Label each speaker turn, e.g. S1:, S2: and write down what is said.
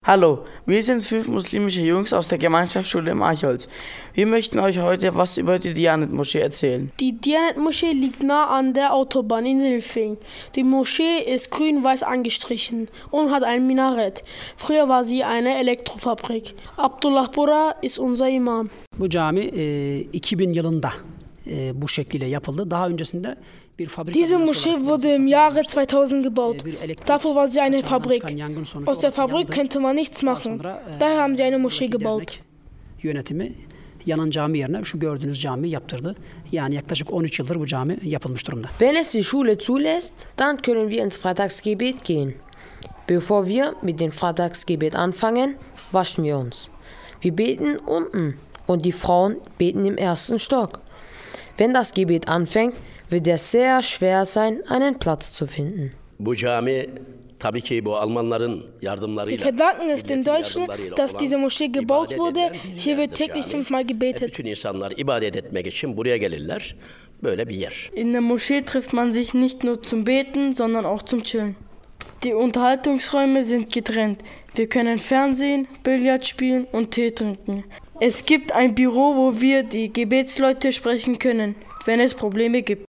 S1: Hallo, wir sind 5 muslimische Jungs aus der Gemeinschaftsschule im Eichholz. Wir möchten euch heute was über die Diyanet-Moschee erzählen.
S2: Die Diyanet-Moschee liegt nah an der Autobahn in Sindelfingen. Die Moschee ist grün-weiß angestrichen und hat ein Minarett. Früher war sie eine Elektrofabrik. Abdullah Bora ist unser Imam.
S3: Bu cami 2000 yılında bu şekliyle yapıldı. Daha öncesinde bir fabrika.
S2: Diese Moschee wurde im Jahre 2000 gebaut. Davor war sie eine Fabrik. Aus der Fabrik könnte man nichts machen. Daher haben sie eine Moschee gebaut.
S3: Yönetimi yanan cami yerine şu gördüğünüz camiyi yaptırdı. Yani yaklaşık 13 yıldır bu cami yapılmış durumda.
S4: Wenn es die Schule zulässt, dann können wir ins Freitagsgebet gehen. Bevor wir mit dem Freitagsgebet anfangen, waschen wir uns. Wir beten unten und die Frauen beten im ersten Stock. Wenn das Gebet anfängt, wird es sehr schwer sein, einen Platz zu finden.
S5: Bu cami tabii ki bu Almanların yardımlarıyla.
S2: Wir verdanken es den Deutschen, dass diese Moschee gebaut wurde. Hier wird täglich 5-mal gebetet.
S5: Bütün insanlar ibadet etmek için buraya gelirler. Böyle bir yer.
S6: In der Moschee trifft man sich nicht nur zum Beten, sondern auch zum Chillen. Die Unterhaltungsräume sind getrennt. Wir können Fernsehen, Billard spielen und Tee trinken. Es gibt ein Büro, wo wir die Gebetsleute sprechen können, wenn es Probleme gibt.